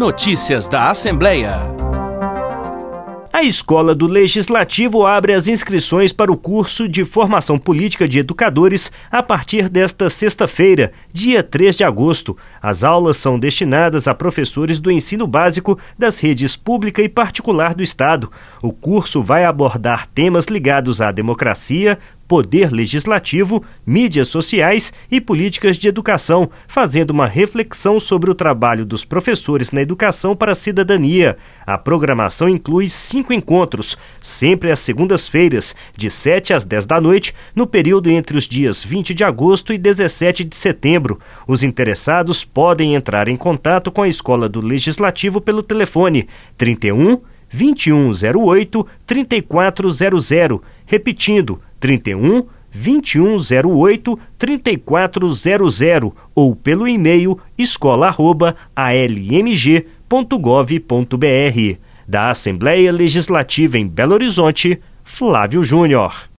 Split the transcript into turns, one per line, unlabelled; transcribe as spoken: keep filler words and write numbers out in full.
Notícias da Assembleia.
A Escola do Legislativo abre as inscrições para o curso de Formação Política de Educadores a partir desta sexta-feira, dia três de agosto. As aulas são destinadas a professores do ensino básico das redes pública e particular do Estado. O curso vai abordar temas ligados à democracia, poder legislativo, mídias sociais e políticas de educação, fazendo uma reflexão sobre o trabalho dos professores na educação para a cidadania. A programação inclui cinco encontros, sempre às segundas-feiras, de sete às dez da noite, no período entre os dias vinte de agosto e dezessete de setembro. Os interessados podem entrar em contato com a Escola do Legislativo pelo telefone trinta e um, vinte e um zero oito, trinta e quatro zero zero, repetindo, trinta e um, vinte e um zero oito, trinta e quatro zero zero ou pelo e-mail escola arroba a l m g ponto gov ponto b r. Da Assembleia Legislativa em Belo Horizonte, Flávio Júnior.